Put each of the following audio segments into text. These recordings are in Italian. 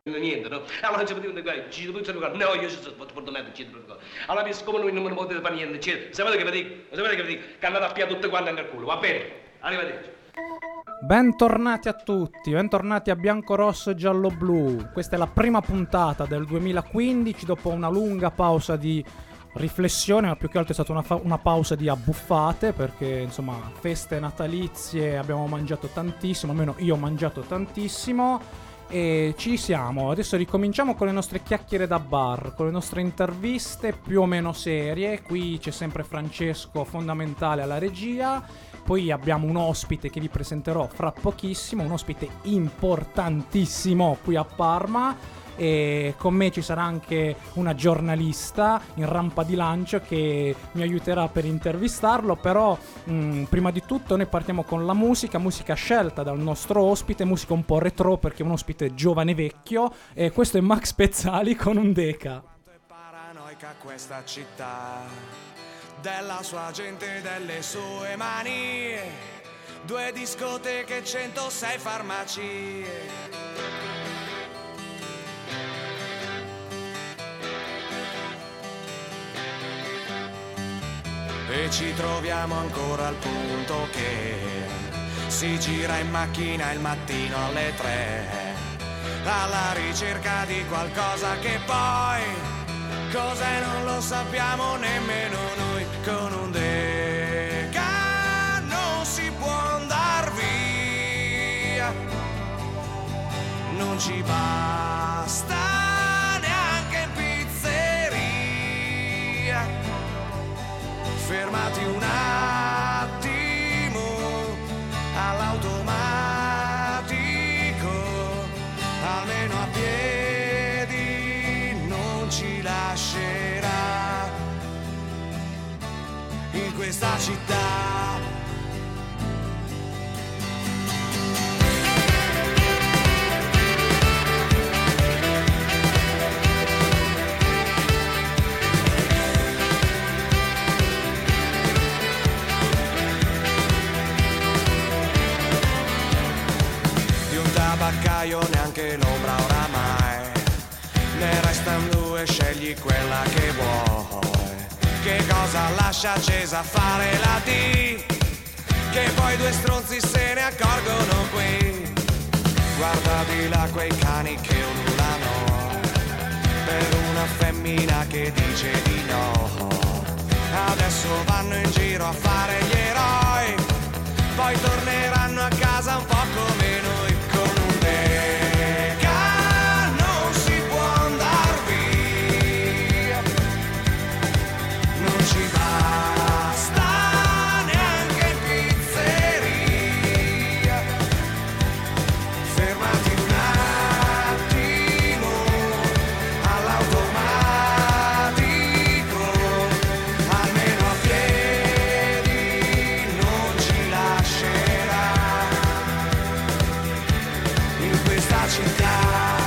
niente, no? Allora ci potevano dire, ci potevano dire, no, io ci sono fortunato, ci potevano dire. Allora, siccome noi non potete fare niente, sapete che vi dico? Sapete che vi dico? Che andate a piare tutte quante nel culo, va bene? Arrivederci. Bentornati a tutti, bentornati a Bianco Rosso e Giallo Blu. Questa è la prima puntata del 2015 dopo una lunga pausa di riflessione, ma più che altro è stata una pausa di abbuffate, perché insomma feste natalizie abbiamo mangiato tantissimo, almeno io ho mangiato tantissimo. E ci siamo, adesso ricominciamo con le nostre chiacchiere da bar, con le nostre interviste più o meno serie. Qui c'è sempre Francesco, fondamentale alla regia. Poi abbiamo un ospite che vi presenterò fra pochissimo, un ospite importantissimo qui a Parma. E con me ci sarà anche una giornalista in rampa di lancio che mi aiuterà per intervistarlo. Però prima di tutto noi partiamo con la musica scelta dal nostro ospite, musica un po' retro perché è un ospite giovane vecchio, e questo è Max Pezzali con un Deca. Quanto è paranoica questa città, della sua gente e delle sue manie, 2 discoteche, 106 farmacie. E ci troviamo ancora al punto che si gira in macchina il mattino alle 3, alla ricerca di qualcosa che poi cos'è non lo sappiamo nemmeno noi. Con un Deca non si può andar via, non ci basta neanche in pizzeria. Fermati un attimo all'automatico, almeno a piedi non ci lascerà in questa città. Tabaccaio neanche l'ombra oramai, ne restano 2, scegli quella che vuoi. Che cosa lascia accesa a fare la D, che poi 2 stronzi se ne accorgono qui. Guarda di là quei cani che ululano per una femmina che dice di no. Adesso vanno in giro a fare gli eroi, poi torneranno a casa un po' come noi. Con un Deca non si può andar via, non ci basta neanche in pizzeria. Fermati un attimo all'automatico, almeno a piedi non ci lascerà in questa città.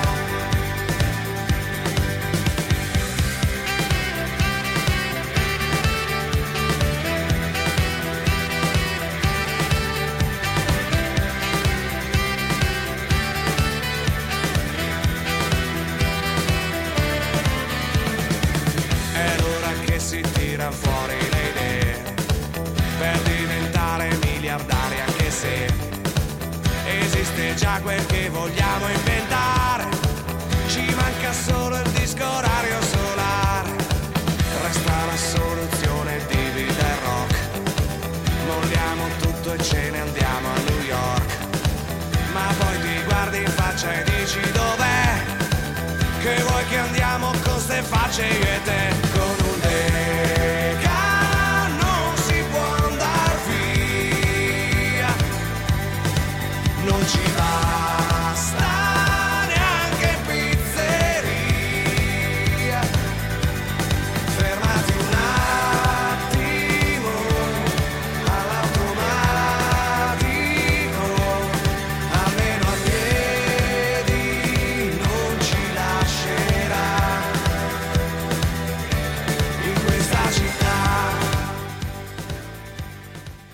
È l'ora che si tira fuori le idee per diventare miliardari, anche se esiste già quel che vogliamo inventare. Ci manca solo il disco orario solare, resta la soluzione divide il rock. Molliamo tutto e ce ne andiamo a New York. Ma poi ti guardi in faccia e dici dov'è, che vuoi che andiamo con ste facce io e te. Con un Deca non si può andar via, non ci basta neanche in pizzeria. Fermati un attimo all'automatico, almeno a piedi non ci lascerà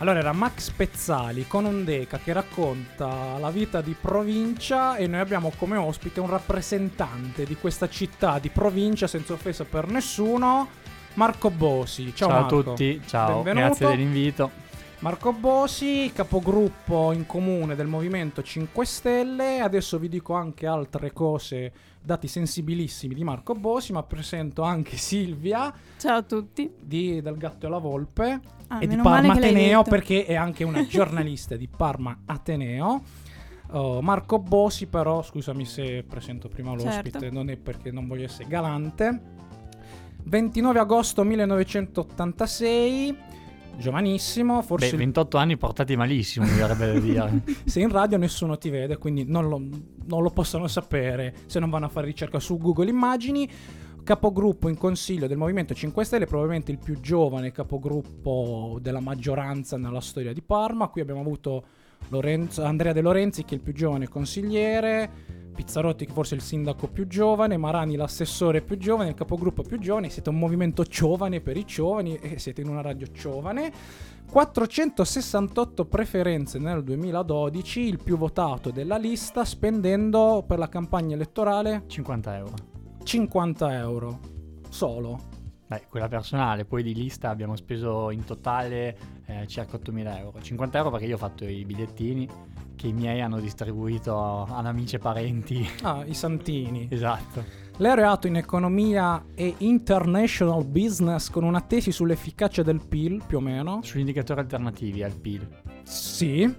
Allora era Max Pezzali con Ondeca che racconta la vita di provincia e noi abbiamo come ospite un rappresentante di questa città di provincia, senza offesa per nessuno, Marco Bosi. Ciao Marco. A tutti, ciao, benvenuto. grazie dell'invito. Marco Bosi, capogruppo in comune del Movimento 5 Stelle. Adesso vi dico anche altre cose, dati sensibilissimi di Marco Bosi, ma presento anche Silvia. Ciao a tutti. Del Gatto e la Volpe e di meno Parma male che l'hai Ateneo, detto. perché è anche una giornalista di Parma Ateneo. Marco Bosi, però, scusami se presento prima l'ospite, Certo. non è perché non voglio essere galante. 29 agosto 1986, giovanissimo, forse 28 anni portati malissimo, mi verrebbe da dire. se in radio nessuno ti vede, quindi non lo possono sapere se non vanno a fare ricerca su Google Immagini. Capogruppo in consiglio del Movimento 5 Stelle, probabilmente il più giovane capogruppo della maggioranza nella storia di Parma. Qui abbiamo avuto Andrea De Lorenzi, che è il più giovane consigliere, Pizzarotti che forse è il sindaco più giovane, Marani l'assessore più giovane, il capogruppo più giovane. Siete un movimento giovane per i giovani e siete in una radio giovane. 468 preferenze nel 2012, il più votato della lista, spendendo per la campagna elettorale 50 euro. 50 euro solo. Beh, quella personale, poi di lista abbiamo speso in totale circa 8.000 euro. 50 euro perché io ho fatto i bigliettini che i miei hanno distribuito ad amici e parenti. Ah, i santini. Esatto. Laureato in economia e international business con una tesi sull'efficacia del PIL, più o meno. Sugli indicatori alternativi al PIL. Sì.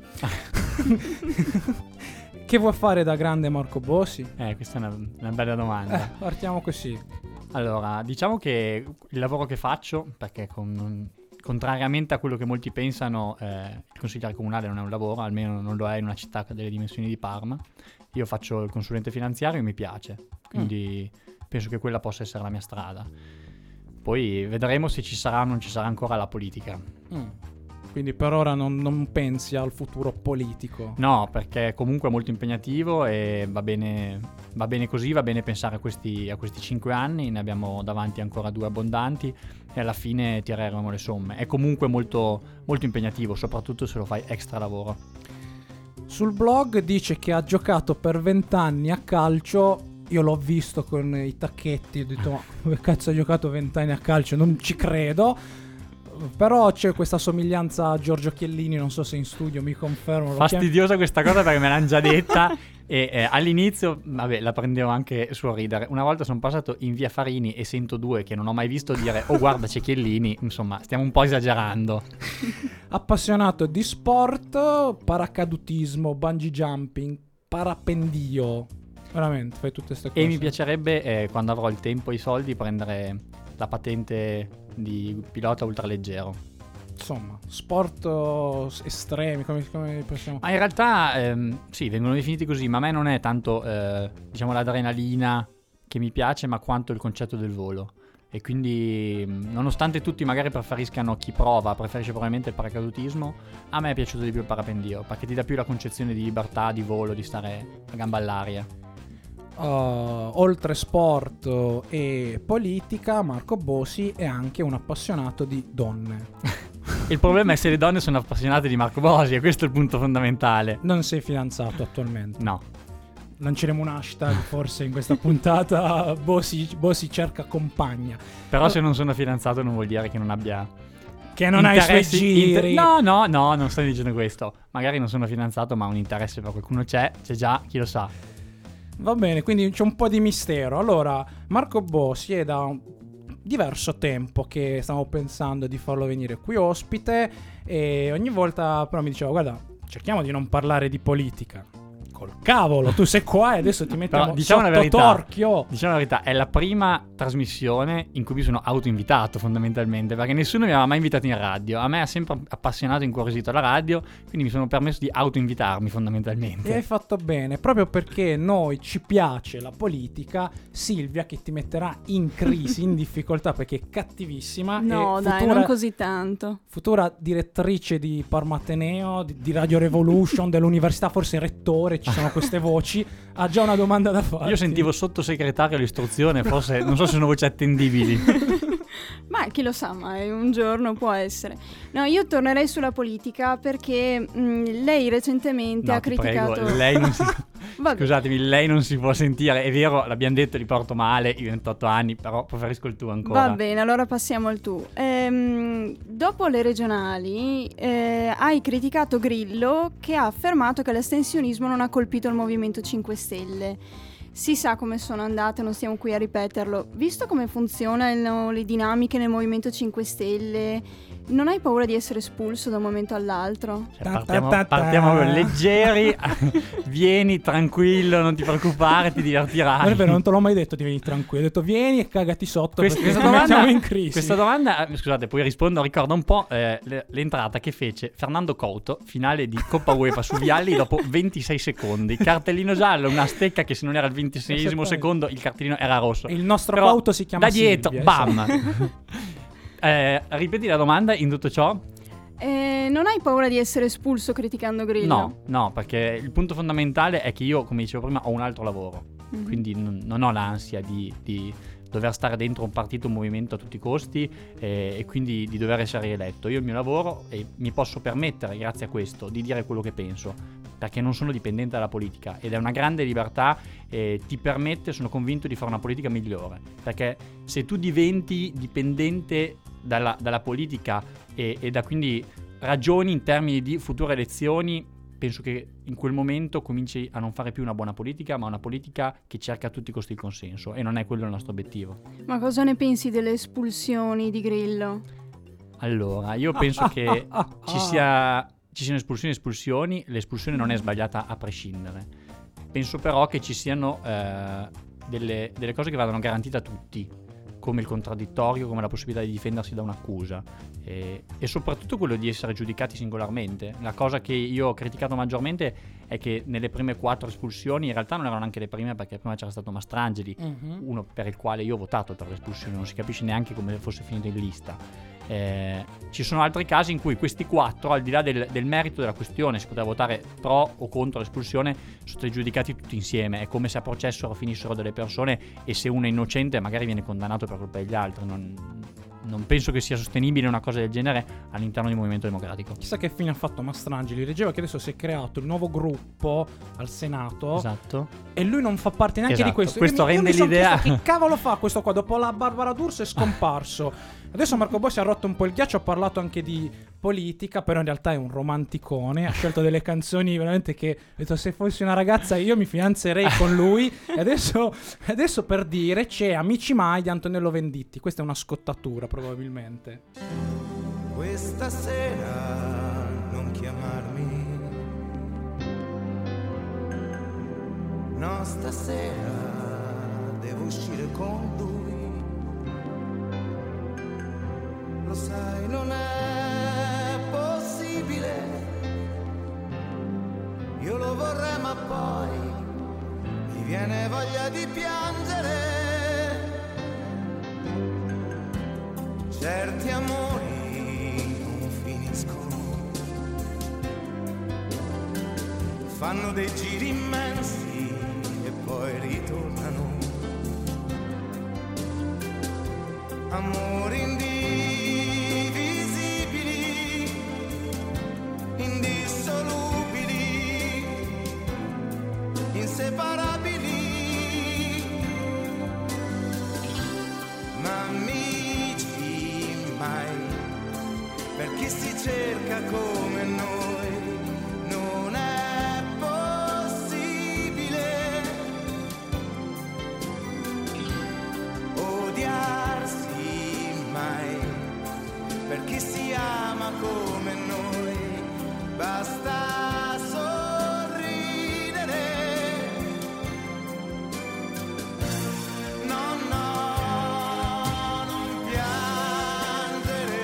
Che vuoi fare da grande Marco Bosi? Questa è una bella domanda. Partiamo così. Allora, diciamo che il lavoro che faccio, perché contrariamente a quello che molti pensano, il consigliere comunale non è un lavoro, almeno non lo è in una città delle dimensioni di Parma. Io faccio il consulente finanziario e mi piace, quindi penso che quella possa essere la mia strada. Poi vedremo se ci sarà o non ci sarà ancora la politica. Quindi per ora non pensi al futuro politico? No, perché comunque è molto impegnativo e va bene così, va bene pensare a questi 5 anni, ne abbiamo davanti ancora 2 abbondanti e alla fine tireremo le somme. È comunque molto, molto impegnativo, soprattutto se lo fai extra lavoro. Sul blog dice che ha giocato per 20 anni a calcio. Io l'ho visto con i tacchetti, ho detto ma come cazzo ha giocato 20 anni a calcio? Non ci credo. Però c'è questa somiglianza a Giorgio Chiellini, non so se in studio mi confermano. Fastidiosa questa cosa perché me l'hanno già detta e all'inizio, vabbè, la prendevo anche su a ridere. Una volta sono passato in via Farini e sento 2 che non ho mai visto dire oh guarda c'è Chiellini, insomma stiamo un po' esagerando. Appassionato di sport, paracadutismo, bungee jumping, parapendio. Veramente, fai tutte queste cose. E mi piacerebbe, quando avrò il tempo e i soldi, prendere la patente di pilota ultraleggero. Insomma, sport estremi, come possiamo... Ma in realtà sì, vengono definiti così, ma a me non è tanto diciamo l'adrenalina che mi piace, ma quanto il concetto del volo. E quindi nonostante tutti magari preferiscano, chi preferisce probabilmente il paracadutismo, a me è piaciuto di più il parapendio, perché ti dà più la concezione di libertà, di volo, di stare a gamba all'aria. Oltre sport e politica, Marco Bosi è anche un appassionato di donne. Il problema è se le donne sono appassionate di Marco Bosi, e questo è il punto fondamentale. Non sei fidanzato attualmente? No. Lanceremo un hashtag forse in questa puntata. Bosi cerca compagna. Però se non sono fidanzato non vuol dire che non abbia... Che non hai i suoi giri. No, non sto dicendo questo. Magari non sono fidanzato, ma un interesse per qualcuno c'è già, chi lo sa. Va bene, quindi c'è un po' di mistero. Allora, Marco Bosi è da diverso tempo che stavo pensando di farlo venire qui ospite e ogni volta però mi diceva guarda, cerchiamo di non parlare di politica. Col cavolo, tu sei qua e adesso ti mettiamo sotto torchio. Diciamo la verità, è la prima trasmissione in cui mi sono autoinvitato fondamentalmente, perché nessuno mi aveva mai invitato in radio. A me ha sempre appassionato e incuriosito la radio, quindi mi sono permesso di autoinvitarmi fondamentalmente. E hai fatto bene, proprio perché noi ci piace la politica. Silvia, che ti metterà in crisi, in difficoltà perché è cattivissima. No, dai, non così tanto. Futura direttrice di Parma Ateneo, di Radio Revolution, dell'università, forse rettore, ci sono queste voci. Ha già una domanda da fare. Io sentivo sottosegretario all'istruzione, forse non so se sono voci attendibili. Ma chi lo sa, mai un giorno può essere. No, io tornerei sulla politica perché lei recentemente ha criticato... Prego, lei non si... Vabbè. Scusatemi, lei non si può sentire. È vero, l'abbiamo detto, li porto male, i 28 anni, però preferisco il tu ancora. Va bene, allora passiamo al tu. Dopo le regionali hai criticato Grillo, che ha affermato che l'astensionismo non ha colpito il Movimento 5 Stelle. Si sa come sono andate, non stiamo qui a ripeterlo. Visto come funzionano le dinamiche nel Movimento 5 Stelle, non hai paura di essere espulso da un momento all'altro? Cioè, partiamo leggeri. Vieni tranquillo, non ti preoccupare, ti divertirai. Non è vero, non te l'ho mai detto di venire tranquillo. Ho detto vieni e cagati sotto perché questa ci mettiamo in crisi. Questa domanda, scusate, poi rispondo, ricorda un po' l'entrata che fece Fernando Couto, finale di Coppa UEFA su Vialli dopo 26 secondi. Cartellino giallo, una stecca che se non era il 26esimo secondo il cartellino era rosso. Il nostro Però Couto si chiama da dietro, Silvia, bam. Ripeti la domanda in tutto ciò? Non hai paura di essere espulso criticando Grillo? No, perché il punto fondamentale è che io, come dicevo prima, ho un altro lavoro. Mm-hmm. Quindi non ho l'ansia di dover stare dentro un partito, un movimento a tutti i costi e quindi di dover essere rieletto. Io ho il mio lavoro e mi posso permettere, grazie a questo, di dire quello che penso, perché non sono dipendente dalla politica ed è una grande libertà e ti permette, sono convinto, di fare una politica migliore. Perché se tu diventi dipendente dalla politica e da quindi ragioni in termini di future elezioni, penso che in quel momento cominci a non fare più una buona politica, ma una politica che cerca a tutti i costi il consenso, e non è quello il nostro obiettivo. Ma cosa ne pensi delle espulsioni di Grillo? Allora, io penso che ci siano espulsioni, l'espulsione non è sbagliata a prescindere. Penso però che ci siano delle cose che vadano garantite a tutti, come il contraddittorio, come la possibilità di difendersi da un'accusa e soprattutto quello di essere giudicati singolarmente. La cosa che io ho criticato maggiormente è che nelle prime 4 espulsioni, in realtà non erano neanche le prime, perché prima c'era stato Mastrangeli, uno per il quale io ho votato per l'espulsione, non si capisce neanche come fosse finito in lista. Ci sono altri casi in cui questi 4, al di là del merito della questione, si poteva votare pro o contro l'espulsione, sono stati giudicati tutti insieme. È come se a processo finissero delle persone e se uno è innocente magari viene condannato per colpa degli altri. Non penso che sia sostenibile una cosa del genere all'interno del Movimento Democratico. Chissà che fine ha fatto Mastrangeli. Leggeva che adesso si è creato il nuovo gruppo al Senato. Esatto. E lui non fa parte neanche di questo. Questo rende l'idea. Che cavolo fa questo qua? Dopo la Barbara D'Urso è scomparso. Adesso Marco Bossi ha rotto un po' il ghiaccio, ha parlato anche di politica, però in realtà è un romanticone, ha scelto delle canzoni veramente che, ho detto, se fossi una ragazza io mi fidanzerei con lui. E adesso per dire c'è Amici Mai di Antonello Venditti. Questa è una scottatura probabilmente. Questa sera non chiamarmi, no, stasera devo uscire con lui. Lo sai, non è possibile, io lo vorrei ma poi mi viene voglia di piangere. Certi amori non finiscono, fanno dei giri immensi e poi ritornano. Amori indissolubili, inseparabili, ma amici mai, per chi si cerca come noi, non è possibile odiarsi mai, per chi si ama come noi, basta sorridere. No, non piangere.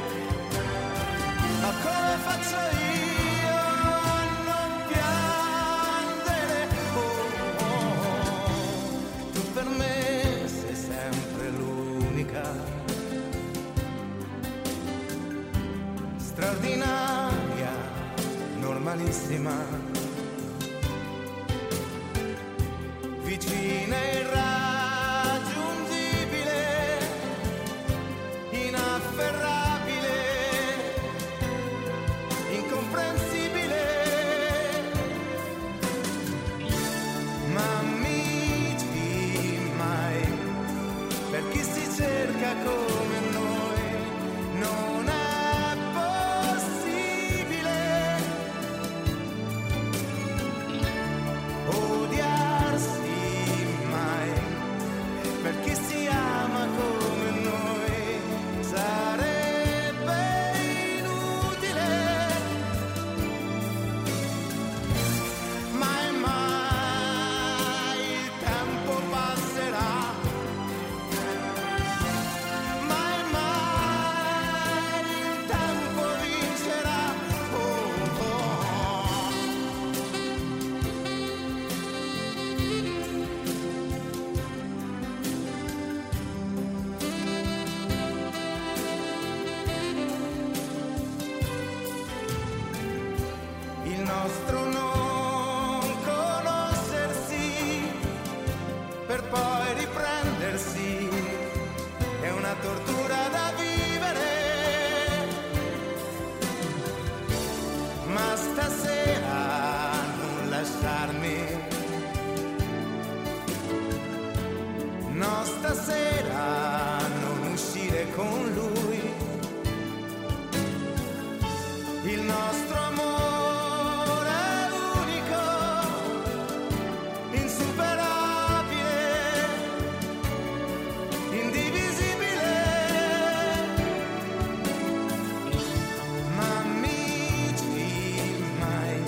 Ma come faccio io a non piangere? Tu per me sei sempre l'unica, straordinaria, normalissima, vicina e irraggiungibile, nostro non conoscersi per poi riprendersi è una tortura da vivere, ma stasera non lasciarmi, no stasera non uscire con lui, il nostro amore è unico, insuperabile, indivisibile, ma amici mai.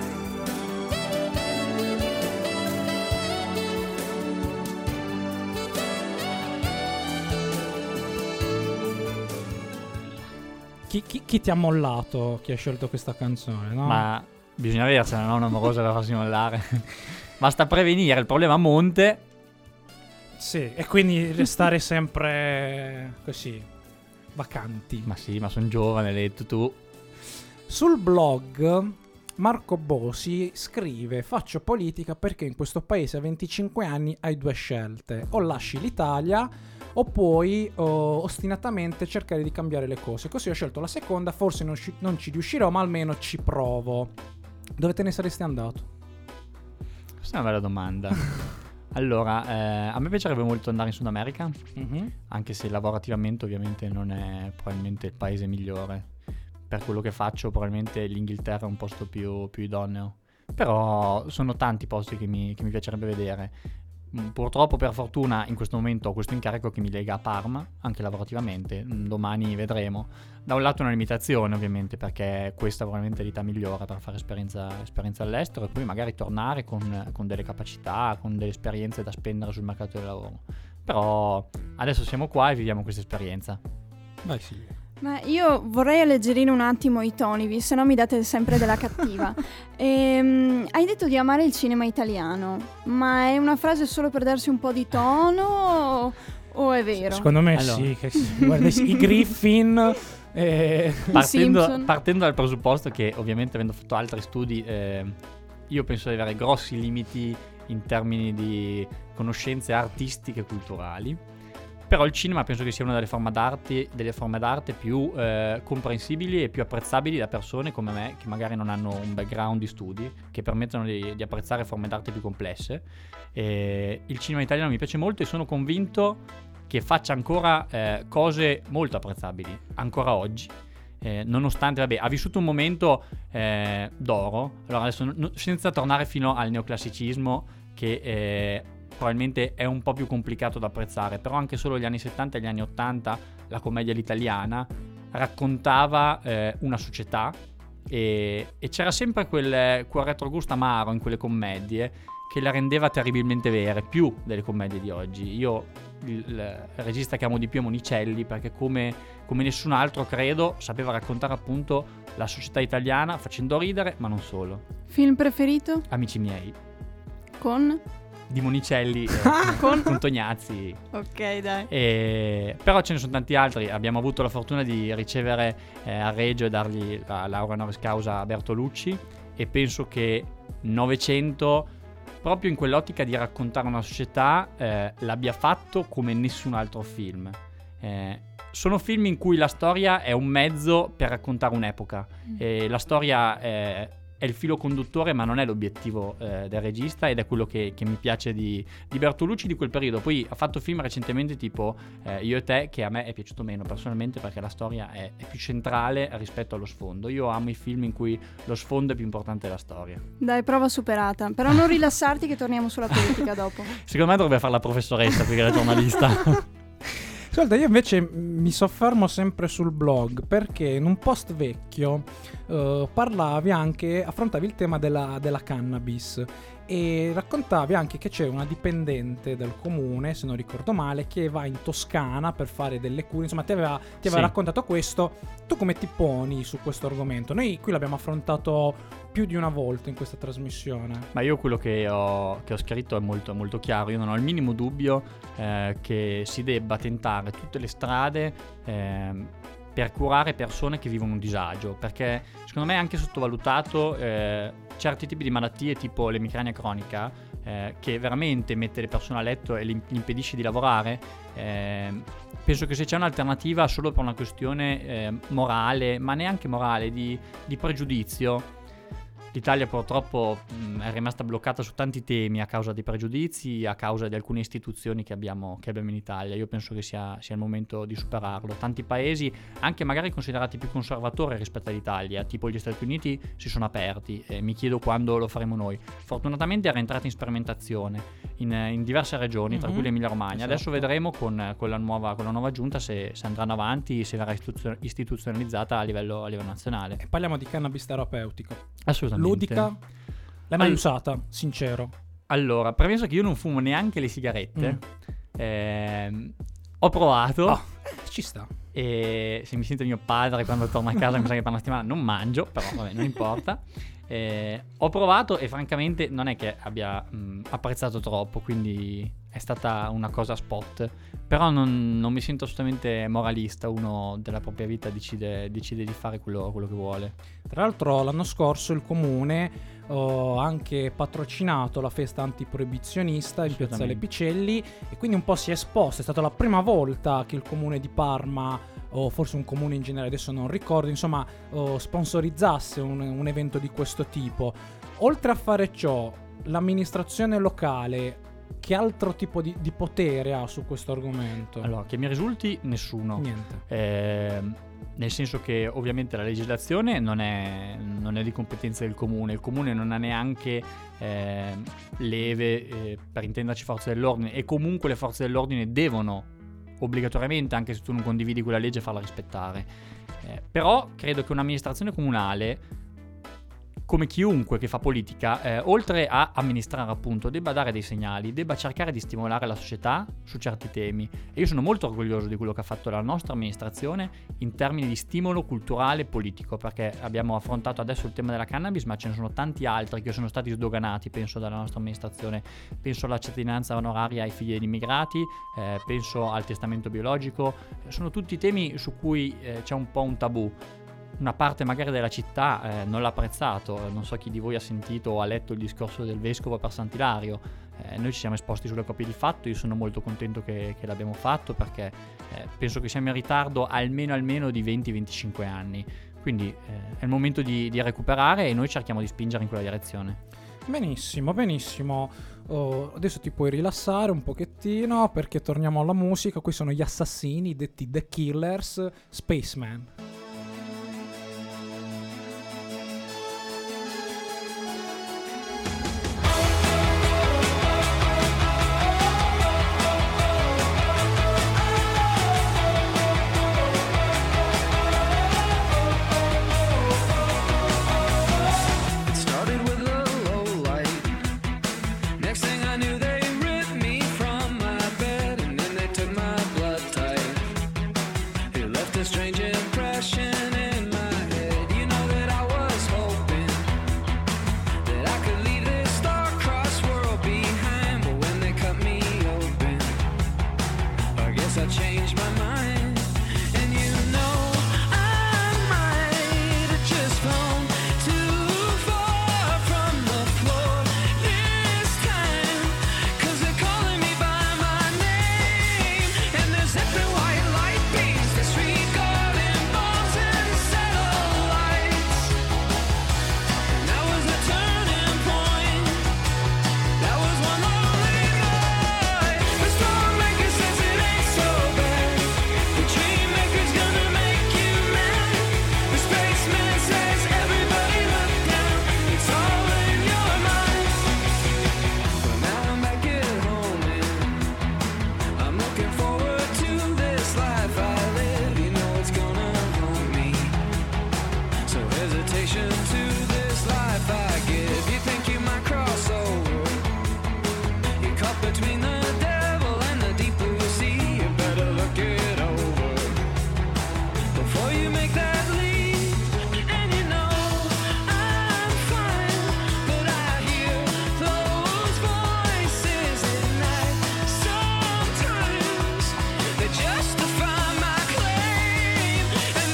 Chi ti ha mollato? Chi ha scelto questa canzone? No? Ma bisogna aversela, no? Un'amorosa per farsi mollare. Basta prevenire il problema a monte. Sì, e quindi restare sempre così, vacanti. Ma sì, ma sono giovane, l'hai detto tu. Sul blog Marco Bosi scrive: faccio politica perché in questo paese a 25 anni hai due scelte: o lasci l'Italia o puoi ostinatamente cercare di cambiare le cose. Così ho scelto la seconda, forse non ci riuscirò, ma almeno ci provo. Dove te ne saresti andato? Questa è una bella domanda. Allora, a me piacerebbe molto andare in Sud America, anche se lavorativamente ovviamente non è probabilmente il paese migliore. Per quello che faccio probabilmente l'Inghilterra è un posto più idoneo. Però sono tanti posti che mi piacerebbe vedere. Purtroppo, per fortuna, in questo momento ho questo incarico che mi lega a Parma, anche lavorativamente. Domani vedremo. Da un lato è una limitazione, ovviamente, perché questa è probabilmente l'età migliore per fare esperienza all'estero e poi magari tornare con delle capacità, con delle esperienze da spendere sul mercato del lavoro. Però adesso siamo qua e viviamo questa esperienza. Vai Silvia. Ma io vorrei alleggerire un attimo i toni, se no mi date sempre della cattiva. Hai detto di amare il cinema italiano, ma è una frase solo per darsi un po' di tono o è vero? Secondo me allora. sì, guarda, i Griffin... Partendo dal presupposto che ovviamente avendo fatto altri studi io penso di avere grossi limiti in termini di conoscenze artistiche e culturali, però il cinema penso che sia una delle forme d'arte più comprensibili e più apprezzabili da persone come me che magari non hanno un background di studi che permettono di apprezzare forme d'arte più complesse. Il cinema italiano mi piace molto e sono convinto che faccia ancora cose molto apprezzabili ancora oggi, nonostante ha vissuto un momento d'oro. Allora adesso senza tornare fino al neoclassicismo che probabilmente è un po' più complicato da apprezzare, però anche solo gli anni 70 e gli anni 80 la commedia all'italiana raccontava una società e c'era sempre quel retrogusto amaro in quelle commedie che la rendeva terribilmente vere, più delle commedie di oggi. Io il regista che amo di più è Monicelli, perché come nessun altro credo sapeva raccontare appunto la società italiana facendo ridere, ma non solo. Film preferito? Amici miei Con? di Monicelli con Tognazzi. Ok, dai. Però ce ne sono tanti altri. Abbiamo avuto la fortuna di ricevere a Reggio e dargli la laurea honoris causa a Bertolucci, e penso che Novecento, proprio in quell'ottica di raccontare una società, l'abbia fatto come nessun altro film. Sono film in cui la storia è un mezzo per raccontare un'epoca. La storia è il filo conduttore, ma non è l'obiettivo del regista, ed è quello che mi piace di Bertolucci di quel periodo. Poi ha fatto film recentemente tipo Io e te, che a me è piaciuto meno personalmente perché la storia è più centrale rispetto allo sfondo. Io amo i film in cui lo sfondo è più importante della storia. Dai, prova superata. Però non rilassarti che torniamo sulla politica dopo. Secondo me dovrebbe fare la professoressa più che la giornalista. Ascolta, io invece mi soffermo sempre sul blog, perché in un post vecchio affrontavi il tema della cannabis e raccontavi anche che c'è una dipendente del comune, se non ricordo male, che va in Toscana per fare delle cure. Insomma, ti aveva raccontato questo. Tu come ti poni su questo argomento? Noi qui l'abbiamo affrontato più di una volta in questa trasmissione. Ma io quello che ho scritto è molto, molto chiaro. Io non ho il minimo dubbio che si debba tentare tutte le strade per curare persone che vivono un disagio, perché secondo me è anche sottovalutato certi tipi di malattie tipo l'emicrania cronica, che veramente mette le persone a letto e gli impedisce di lavorare. Penso che se c'è un'alternativa solo per una questione morale, ma neanche morale, di pregiudizio, l'Italia purtroppo è rimasta bloccata su tanti temi a causa dei pregiudizi, a causa di alcune istituzioni che abbiamo in Italia. Io penso che sia il momento di superarlo. Tanti paesi, anche magari considerati più conservatori rispetto all'Italia, tipo gli Stati Uniti, si sono aperti, e mi chiedo quando lo faremo noi. Fortunatamente era entrata in sperimentazione in diverse regioni, tra cui l'Emilia Romagna. Esatto. Adesso vedremo con la nuova giunta se andranno avanti, se verrà istituzionalizzata a livello nazionale. E parliamo di cannabis terapeutico. Assolutamente. Ludica? L'hai mai usata? Sincero. Allora, premesso che io non fumo neanche le sigarette, ho provato. Ci sta. E se mi sente mio padre quando torno a casa mi sa che per una settimana non mangio, però vabbè, non importa. Ho provato e francamente non è che abbia apprezzato troppo, quindi è stata una cosa spot. Però non mi sento assolutamente moralista. Uno della propria vita decide di fare quello che vuole. Tra l'altro l'anno scorso il comune ha anche patrocinato la festa antiproibizionista in Piazzale Picelli, e quindi un po' si è esposto. È stata la prima volta che il comune di Parma, o forse un comune in generale, adesso non ricordo, insomma, sponsorizzasse un evento di questo tipo. Oltre a fare ciò, l'amministrazione locale che altro tipo di potere ha su questo argomento? Allora, che mi risulti, nessuno. Niente. Nel senso che ovviamente la legislazione non è di competenza del comune. Il comune non ha neanche leve, per intenderci, forze dell'ordine, e comunque le forze dell'ordine devono obbligatoriamente, anche se tu non condividi quella legge, farla rispettare. Però credo che un'amministrazione comunale, come chiunque che fa politica, oltre a amministrare appunto, debba dare dei segnali, debba cercare di stimolare la società su certi temi. E io sono molto orgoglioso di quello che ha fatto la nostra amministrazione in termini di stimolo culturale e politico, perché abbiamo affrontato adesso il tema della cannabis, ma ce ne sono tanti altri che sono stati sdoganati, penso, dalla nostra amministrazione. Penso alla cittadinanza onoraria ai figli degli immigrati, penso al testamento biologico. Sono tutti temi su cui c'è un po' un tabù. Una parte magari della città non l'ha apprezzato. Non so chi di voi ha sentito o ha letto il discorso del vescovo per Sant'Ilario. Noi ci siamo esposti sulle copie di fatto. Io sono molto contento che l'abbiamo fatto, perché penso che siamo in ritardo almeno di 20-25 anni. Quindi è il momento di recuperare, e noi cerchiamo di spingere in quella direzione. Benissimo. Adesso ti puoi rilassare un pochettino, perché torniamo alla musica. Qui sono gli assassini, detti The Killers, Spaceman. Justify my claim, and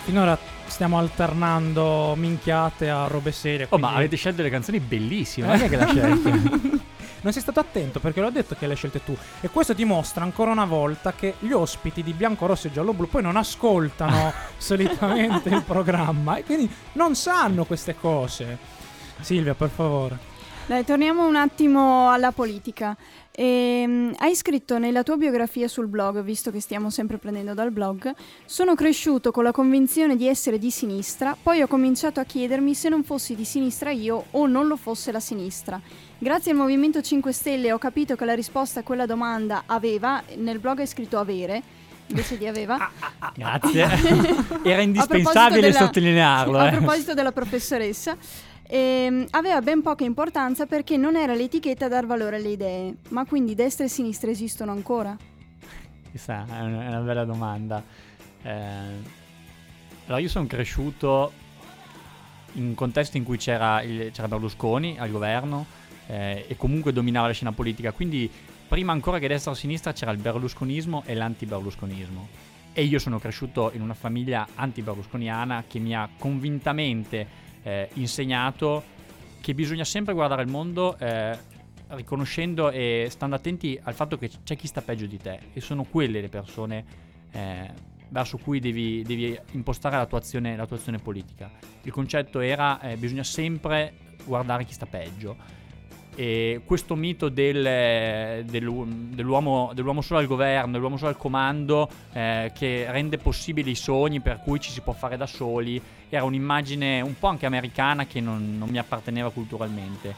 finora stiamo alternando minchiate a robe serie. Oh, ma quindi- avete scelto delle canzoni bellissime, ma chi è che le ha scelte? Non sei stato attento perché l'ho detto che le hai scelte tu. E questo dimostra ancora una volta che gli ospiti di Bianco, Rosso e Giallo Blu poi non ascoltano solitamente il programma e quindi non sanno queste cose. Silvia, per favore. Dai, torniamo un attimo alla politica. Hai scritto nella tua biografia sul blog, visto che stiamo sempre prendendo dal blog: sono cresciuto con la convinzione di essere di sinistra, poi ho cominciato a chiedermi se non fossi di sinistra io o non lo fosse la sinistra. Grazie al Movimento 5 Stelle ho capito che la risposta a quella domanda aveva, nel blog hai scritto avere, invece di aveva. Grazie. Era A indispensabile proposito della- sottolinearlo. A proposito della professoressa, aveva ben poca importanza perché non era l'etichetta a dar valore alle idee. Ma quindi destra e sinistra esistono ancora? Chissà, è una bella domanda. Allora, io sono cresciuto in un contesto in cui c'era Berlusconi al governo e comunque dominava la scena politica, quindi prima ancora che destra o sinistra c'era il berlusconismo e l'anti-berlusconismo. E io sono cresciuto in una famiglia anti-berlusconiana che mi ha convintamente insegnato che bisogna sempre guardare il mondo riconoscendo e stando attenti al fatto che c'è chi sta peggio di te, e sono quelle le persone verso cui devi impostare la tua azione politica. Il concetto era bisogna sempre guardare chi sta peggio. E questo mito dell'uomo solo al governo, dell'uomo solo al comando, che rende possibili i sogni per cui ci si può fare da soli, era un'immagine un po' anche americana che non mi apparteneva culturalmente.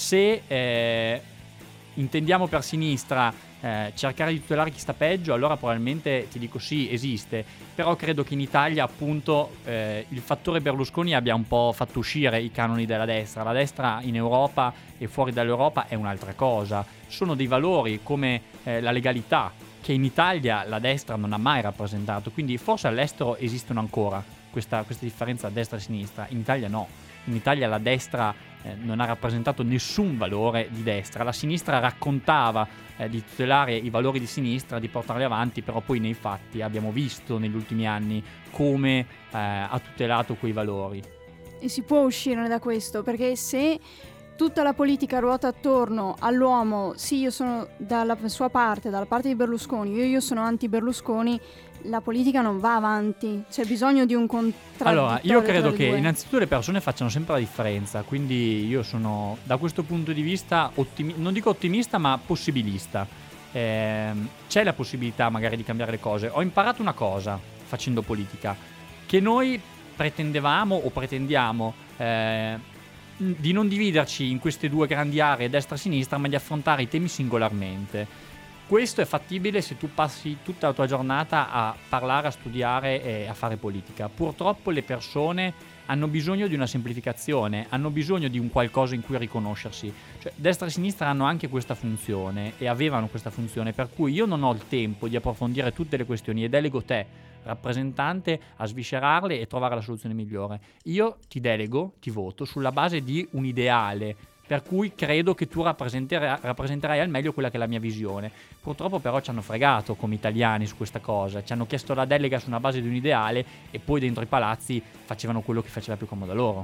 Se intendiamo per sinistra cercare di tutelare chi sta peggio, allora probabilmente ti dico sì, esiste, però credo che in Italia appunto il fattore Berlusconi abbia un po' fatto uscire i canoni della destra. La destra in Europa e fuori dall'Europa è un'altra cosa, sono dei valori come la legalità che in Italia la destra non ha mai rappresentato, quindi forse all'estero esistono ancora questa differenza destra e sinistra, in Italia no. In Italia la destra non ha rappresentato nessun valore di destra, la sinistra raccontava di tutelare i valori di sinistra, di portarli avanti, però poi nei fatti abbiamo visto negli ultimi anni come ha tutelato quei valori. E si può uscire da questo, perché se tutta la politica ruota attorno all'uomo, sì, io sono dalla sua parte, dalla parte di Berlusconi, io sono anti-Berlusconi, la politica non va avanti, c'è bisogno di un contraddittorio. Allora, io credo tra le che due. innanzitutto le persone facciano sempre la differenza, quindi io sono da questo punto di vista non dico ottimista, ma possibilista. C'è la possibilità magari di cambiare le cose. Ho imparato una cosa facendo politica, che noi pretendevamo o pretendiamo di non dividerci in queste due grandi aree destra-sinistra, ma di affrontare i temi singolarmente. Questo è fattibile se tu passi tutta la tua giornata a parlare, a studiare e a fare politica. Purtroppo le persone hanno bisogno di una semplificazione, hanno bisogno di un qualcosa in cui riconoscersi. Cioè, destra e sinistra hanno anche questa funzione e avevano questa funzione, per cui io non ho il tempo di approfondire tutte le questioni e delego te, rappresentante, a sviscerarle e trovare la soluzione migliore. Io ti delego, ti voto sulla base di un ideale, per cui credo che tu rappresenterai al meglio quella che è la mia visione. Purtroppo però ci hanno fregato come italiani su questa cosa, ci hanno chiesto la delega su una base di un ideale e poi dentro i palazzi facevano quello che faceva più comodo a loro.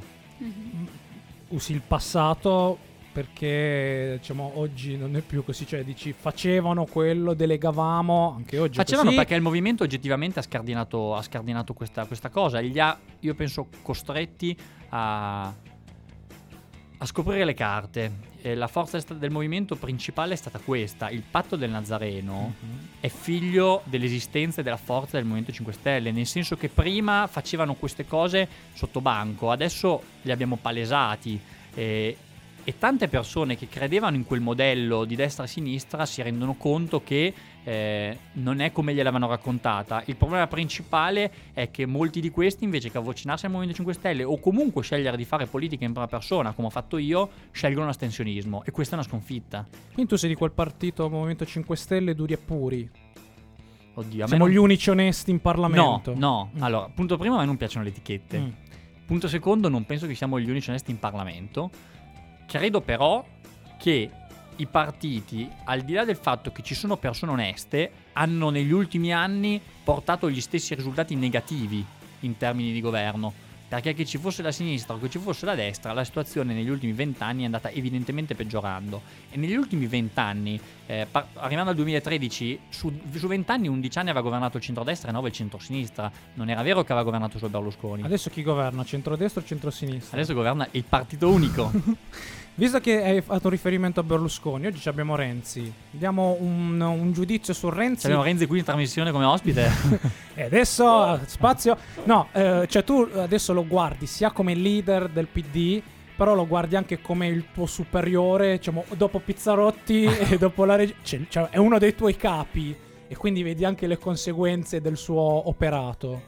Usi il passato perché diciamo oggi non è più così, cioè dici facevano quello, delegavamo, anche oggi è Facevano così. perché il movimento oggettivamente ha scardinato questa cosa, li ha, io penso, costretti a scoprire le carte. E la forza del movimento principale è stata questa: il patto del Nazareno è figlio dell'esistenza e della forza del Movimento 5 Stelle, nel senso che prima facevano queste cose sotto banco, adesso li abbiamo palesati e tante persone che credevano in quel modello di destra e sinistra si rendono conto che non è come gliel'avevano raccontata. Il problema principale è che molti di questi, invece che avvicinarsi al Movimento 5 Stelle o comunque scegliere di fare politica in prima persona, come ho fatto io, scelgono l'astensionismo, e questa è una sconfitta. Quindi tu sei di quel partito Movimento 5 Stelle duri e puri. Oddio, a me Siamo non... gli unici onesti in Parlamento. No. Allora, punto primo, a me non piacciono le etichette. Mm. Punto secondo, non penso che siamo gli unici onesti in Parlamento. Credo però che i partiti, al di là del fatto che ci sono persone oneste, hanno negli ultimi anni portato gli stessi risultati negativi in termini di governo, perché che ci fosse la sinistra o che ci fosse la destra, la situazione negli ultimi 20 anni è andata evidentemente peggiorando, e negli ultimi 20 anni, arrivando al 2013, su 20 anni 11 anni aveva governato il centrodestra e 9 il centrosinistra. Non era vero che aveva governato solo Berlusconi. Adesso chi governa? Centrodestra o centrosinistra? Adesso governa il partito unico. Visto che hai fatto riferimento a Berlusconi, oggi abbiamo Renzi. Diamo un giudizio su Renzi. Abbiamo Renzi qui in trasmissione come ospite. E adesso spazio. No, cioè tu adesso lo guardi sia come leader del PD, però lo guardi anche come il tuo superiore, diciamo, dopo Pizzarotti e dopo la cioè è uno dei tuoi capi, e quindi vedi anche le conseguenze del suo operato.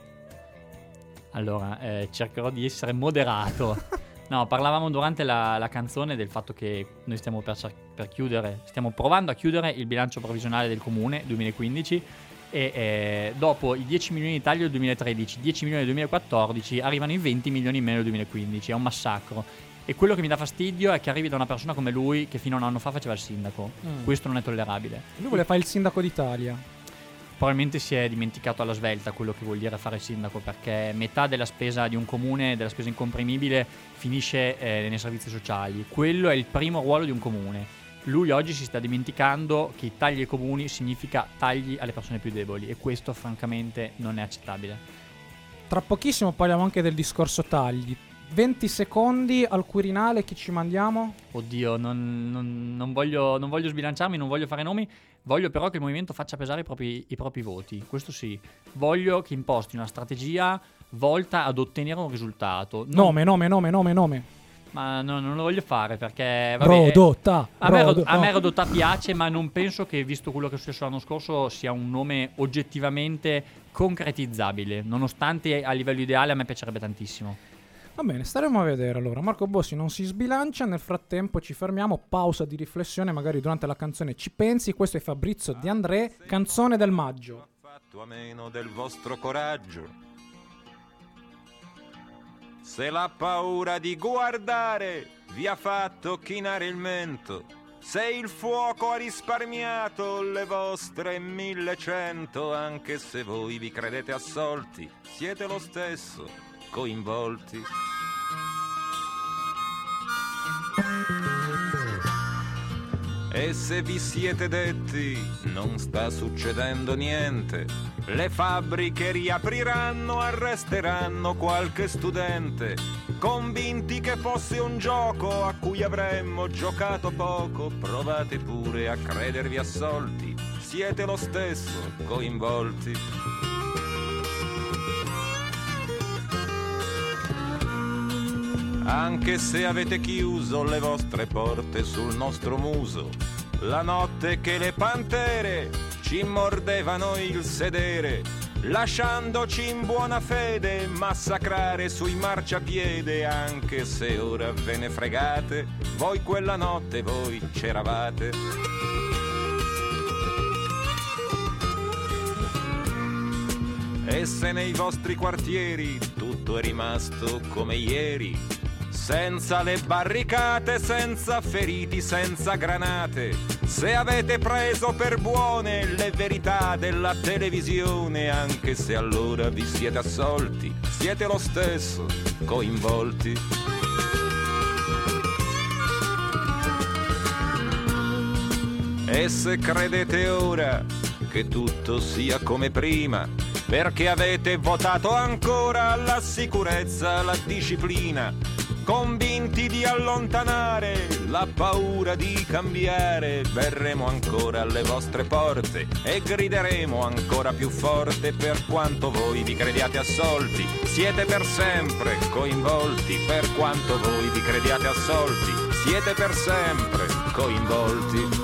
Allora, cercherò di essere moderato. No, parlavamo durante la canzone del fatto che noi stiamo per chiudere, stiamo provando a chiudere il bilancio provvisionale del comune 2015, e dopo i 10 milioni di taglio del 2013, 10 milioni del 2014, arrivano i 20 milioni in meno del 2015, è un massacro. E quello che mi dà fastidio è che arrivi da una persona come lui che fino a un anno fa faceva il sindaco. Questo non è tollerabile. Lui vuole fare il sindaco d'Italia. Probabilmente si è dimenticato alla svelta quello che vuol dire fare il sindaco, perché metà della spesa di un comune, della spesa incomprimibile, finisce nei servizi sociali. Quello è il primo ruolo di un comune. Lui oggi si sta dimenticando che i tagli ai comuni significa tagli alle persone più deboli, e questo francamente non è accettabile. Tra pochissimo parliamo anche del discorso tagli. 20 secondi al Quirinale, chi ci mandiamo? Oddio, non voglio sbilanciarmi, non voglio fare nomi. Voglio però che il movimento faccia pesare i propri voti. Questo sì. Voglio che imposti una strategia volta ad ottenere un risultato. Nome. Ma non lo voglio fare perché Rodotà. A me Rodotà piace, ma non penso che, visto quello che è successo l'anno scorso, sia un nome oggettivamente concretizzabile, nonostante a livello ideale a me piacerebbe tantissimo. Va bene, staremo a vedere allora. Marco Bossi non si sbilancia, nel frattempo ci fermiamo, pausa di riflessione, magari durante la canzone ci pensi. Questo è Fabrizio De André, canzone del maggio. Fatto a meno del vostro coraggio, se la paura di guardare vi ha fatto chinare il mento, se il fuoco ha risparmiato le vostre 1100, anche se voi vi credete assolti, siete lo stesso coinvolti. E se vi siete detti non sta succedendo niente, le fabbriche riapriranno, arresteranno qualche studente, convinti che fosse un gioco a cui avremmo giocato poco, provate pure a credervi assolti, siete lo stesso coinvolti. Anche se avete chiuso le vostre porte sul nostro muso, la notte che le pantere ci mordevano il sedere, lasciandoci in buona fede massacrare sui marciapiede, anche se ora ve ne fregate, voi quella notte voi c'eravate. E se nei vostri quartieri tutto è rimasto come ieri, senza le barricate, senza feriti, senza granate, se avete preso per buone le verità della televisione, anche se allora vi siete assolti, siete lo stesso coinvolti. E se credete ora che tutto sia come prima, perché avete votato ancora la sicurezza, la disciplina, convinti di allontanare la paura di cambiare, verremo ancora alle vostre porte e grideremo ancora più forte, per quanto voi vi crediate assolti, siete per sempre coinvolti, per quanto voi vi crediate assolti, siete per sempre coinvolti.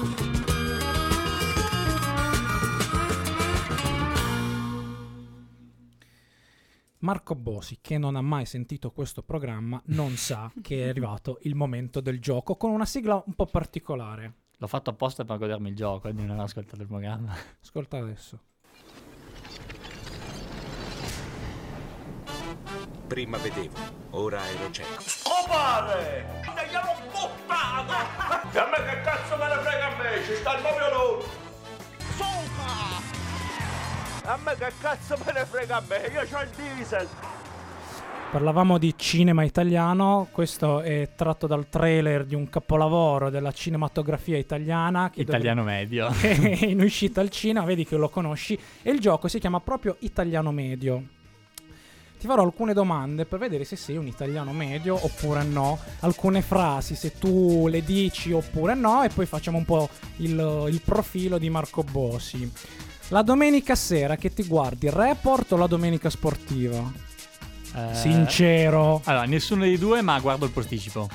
Marco Bossi, che non ha mai sentito questo programma, non sa che è arrivato il momento del gioco, con una sigla un po' particolare. L'ho fatto apposta per godermi il gioco, di non ascoltare il programma. Ascolta adesso. Prima vedevo, ora ero cieco. Scopare! Andiamo buttato! E a me che cazzo me ne frega a me? Ci sta il proprio loro! A me che cazzo me ne frega a me? Io c'ho il diesel! Parlavamo di cinema italiano, questo è tratto dal trailer di un capolavoro della cinematografia italiana. Italiano medio. Che è in uscita al cinema, vedi che lo conosci, e il gioco si chiama proprio Italiano Medio. Ti farò alcune domande per vedere se sei un italiano medio oppure no, alcune frasi se tu le dici oppure no, e poi facciamo un po' il profilo di Marco Bossi. La domenica sera che ti guardi, Report o la domenica sportiva? Sincero. Allora, nessuno dei due, ma guardo il posticipo.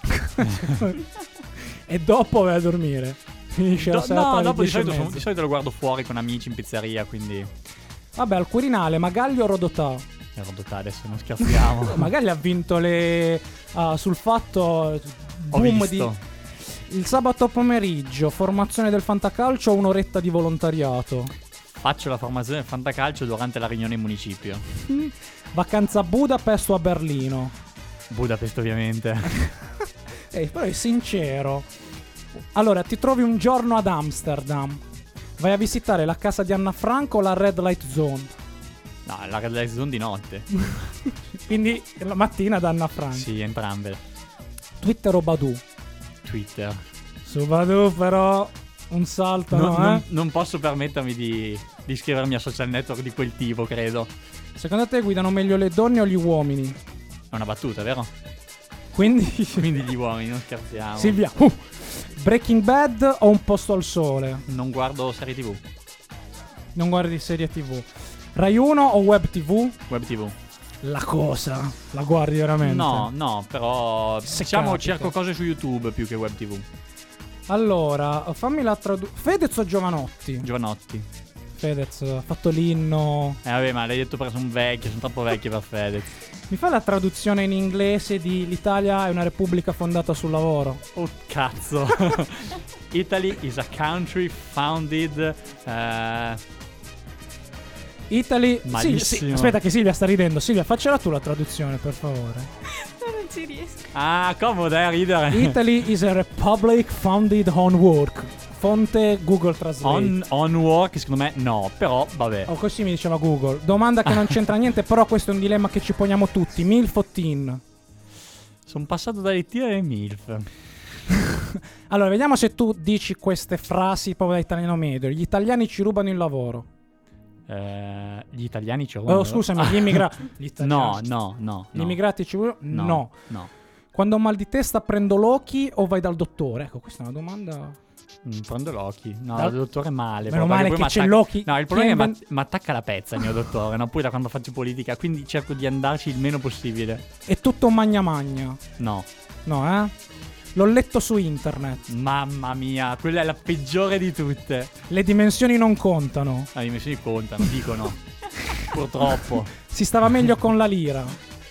E dopo vai a dormire. Finisce la serata alle dopo di 10:30. solito lo guardo fuori con amici in pizzeria, quindi... Vabbè, al Quirinale, Magaglio o Rodotà? Rodotà, adesso non scherziamo. Magaglio ha vinto sul fatto Ho boom visto. Il sabato pomeriggio, formazione del fantacalcio o un'oretta di volontariato? Faccio la formazione del fantacalcio durante la riunione in municipio. Vacanza a Budapest o a Berlino? Budapest, ovviamente. Però è sincero. Allora, ti trovi un giorno ad Amsterdam. Vai a visitare la casa di Anna Frank o la Red Light Zone? No, la Red Light Zone di notte. Quindi la mattina ad Anna Frank. Sì, entrambe. Twitter o Badoo? Twitter. Su Badoo però un salto, Non posso permettermi di iscrivermi a social network di quel tipo, credo. Secondo te guidano meglio le donne o gli uomini? È una battuta, vero? Quindi gli uomini, non scherziamo. Silvia, Breaking Bad o Un posto al sole? Non guardo serie TV. Non guardi serie TV. Rai 1 o Web TV? Web TV. La cosa, la guardi veramente? No, però Se diciamo capita. cerco cose su YouTube più che Web TV. Allora, fammi la traduzione. Fedez o Giovanotti? Giovanotti. Fedez ha fatto l'inno. Vabbè, ma l'hai detto perché sono vecchio, sono troppo vecchio per Fedez. Mi fa la traduzione in inglese di l'Italia è una repubblica fondata sul lavoro? Oh cazzo. Italy is a country founded Italy. Malissimo. Aspetta che Silvia sta ridendo. Silvia, faccela tu la traduzione, per favore. Non ci riesco. Ah, comoda, ridere. Italy is a republic founded on work. Fonte Google Translate. On work, secondo me no, però vabbè. Oh, così mi diceva Google. Domanda che non c'entra niente, però questo è un dilemma che ci poniamo tutti. MILF o teen? Sono passato dalle teen alle MILF. Allora, vediamo se tu dici queste frasi proprio da italiano medio. Gli italiani ci rubano il lavoro. Gli italiani ci rubano. Oh, scusami, gli immigrati. No. Gli immigrati ci rubano? No. Quando ho mal di testa prendo Loki o vai dal dottore? Ecco, questa è una domanda. Prendo Loki. No, il dottore male. Meno però, male poi che c'è Loki. No, il problema è che mi attacca la pezza il mio dottore, no? Poi da quando faccio politica, quindi cerco di andarci il meno possibile. È tutto magna magna. No, L'ho letto su internet. mamma mia, quella è la peggiore di tutte. Le dimensioni non contano. Le dimensioni contano, dicono. Purtroppo. Si stava meglio con la lira.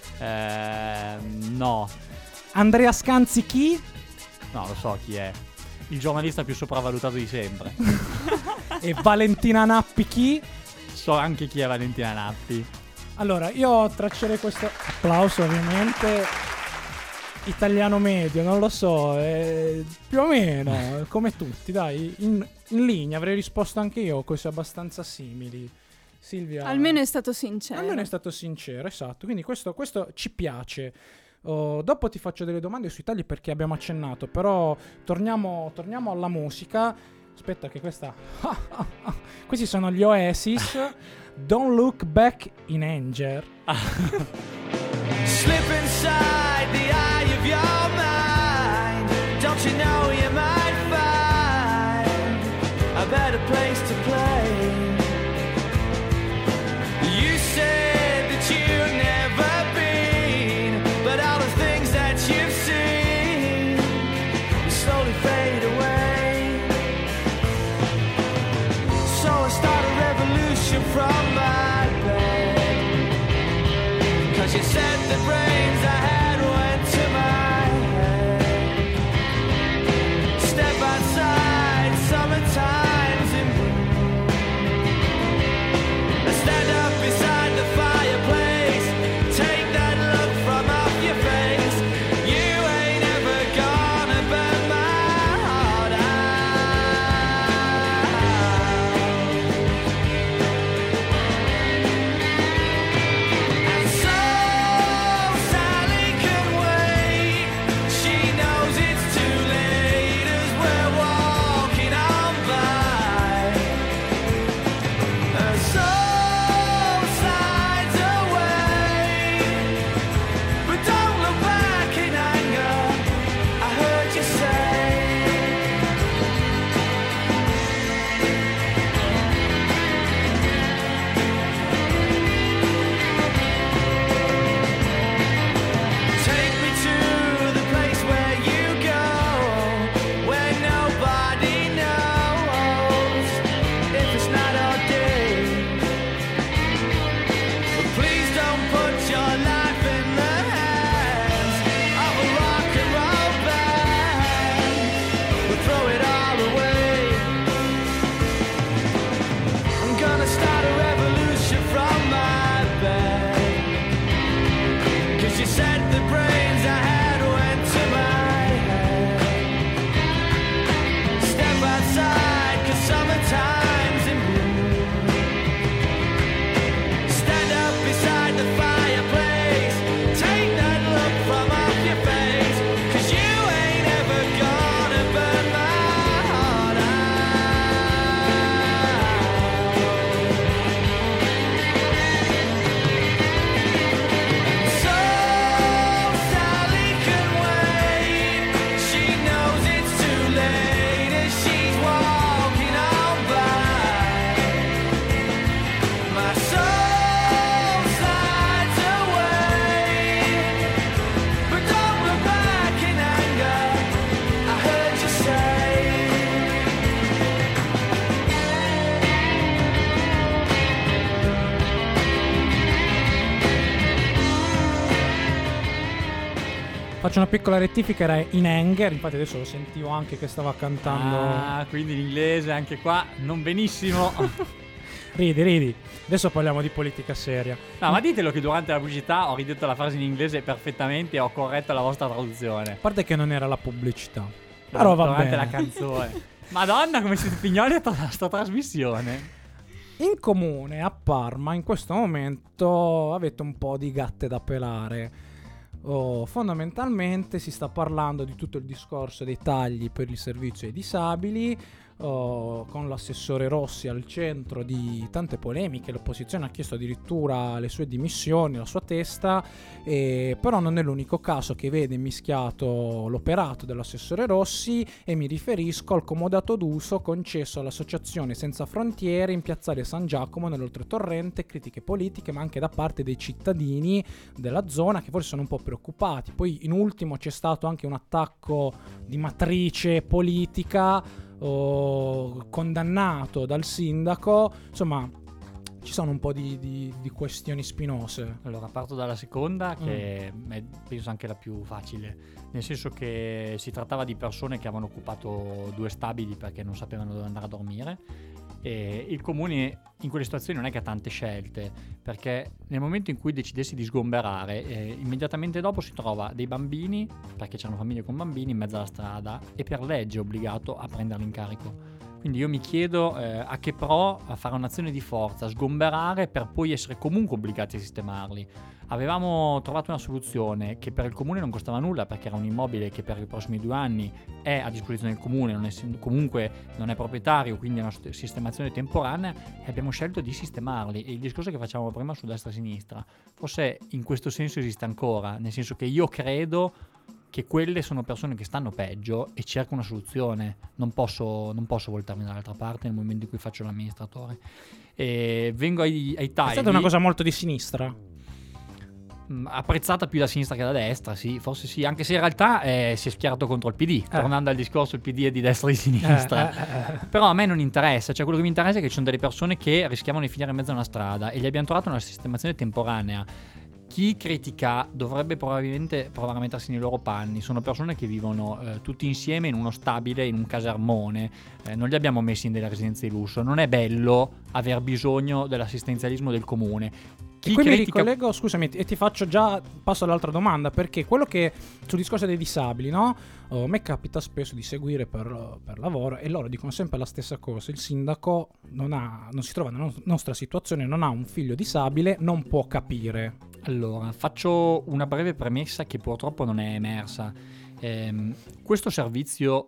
No. Andrea Scanzi chi? No, lo so chi è. Il giornalista più sopravvalutato di sempre. E Valentina Nappi chi? So anche chi è Valentina Nappi. Allora, io traccerei questo applauso ovviamente. Italiano medio, non lo so, più o meno, come tutti, dai, in linea, avrei risposto anche io, cose abbastanza simili. Silvia... Almeno è stato sincero. Almeno è stato sincero, esatto, quindi questo ci piace. Dopo ti faccio delle domande sui tagli perché abbiamo accennato, però torniamo alla musica. Aspetta che questa... Questi sono gli Oasis, Don't Look Back in Anger. Slip inside the eye of your mind. Don't you know you might find a better place to play? You said that you've never been, but all the things that you've seen slowly fade away. So I start a revolution from my bed, 'cause you said the brains I had went to my head. Step outside, summertime's in bloom. Faccio una piccola rettifica, era in anger, infatti adesso lo sentivo anche che stava cantando. Ah, quindi l'inglese anche qua non benissimo. Ridi. Adesso parliamo di politica seria. No, ma ditelo che durante la pubblicità ho ridetto la frase in inglese perfettamente e ho corretto la vostra traduzione. A parte che non era la pubblicità. Però va durante bene. la canzone. Madonna, come siete pignoli a sta trasmissione. In comune a Parma in questo momento avete un po' di gatte da pelare. Fondamentalmente si sta parlando di tutto il discorso dei tagli per il servizio ai disabili, con l'assessore Rossi al centro di tante polemiche. L'opposizione ha chiesto addirittura le sue dimissioni, la sua testa, però non è l'unico caso che vede mischiato l'operato dell'assessore Rossi, e mi riferisco al comodato d'uso concesso all'associazione Senza Frontiere in piazzale San Giacomo nell'Oltretorrente, critiche politiche ma anche da parte dei cittadini della zona che forse sono un po' preoccupati. Poi in ultimo c'è stato anche un attacco di matrice politica condannato dal sindaco. Insomma, ci sono un po' di questioni spinose. Allora, parto dalla seconda, che è penso anche la più facile, nel senso che si trattava di persone che avevano occupato 2 stabili perché non sapevano dove andare a dormire, e il comune in quelle situazioni non è che ha tante scelte, perché nel momento in cui decidessi di sgomberare, immediatamente dopo si trova dei bambini, perché c'erano famiglie con bambini in mezzo alla strada, e per legge è obbligato a prenderli in carico. Quindi io mi chiedo a che pro a fare un'azione di forza, sgomberare per poi essere comunque obbligati a sistemarli. Avevamo trovato una soluzione che per il comune non costava nulla, perché era un immobile che per i prossimi 2 anni è a disposizione del comune, comunque non è proprietario, quindi è una sistemazione temporanea, e abbiamo scelto di sistemarli. E il discorso che facevamo prima su destra e sinistra, forse in questo senso esiste ancora, nel senso che io credo che quelle sono persone che stanno peggio e cerco una soluzione. Non posso voltarmi dall'altra parte nel momento in cui faccio l'amministratore. E vengo ai tagli. È stata una cosa molto di sinistra. Apprezzata più da sinistra che da destra, sì, forse sì, anche se in realtà si è schierato contro il PD, tornando al discorso, il PD è di destra e di sinistra. Però a me non interessa, cioè quello che mi interessa è che ci sono delle persone che rischiavano di finire in mezzo a una strada e gli abbiamo trovato una sistemazione temporanea. Chi critica dovrebbe probabilmente provare a mettersi nei loro panni. Sono persone che vivono tutti insieme in uno stabile, in un casermone, non li abbiamo messi in delle residenze di lusso. Non è bello aver bisogno dell'assistenzialismo del comune. E qui mi ricollego, scusami, e ti faccio passo all'altra domanda, perché quello che sul discorso dei disabili, no? A me capita spesso di seguire per lavoro, e loro dicono sempre la stessa cosa: il sindaco non si trova nella nostra situazione, non ha un figlio disabile, non può capire. Allora, faccio una breve premessa che purtroppo non è emersa. Questo servizio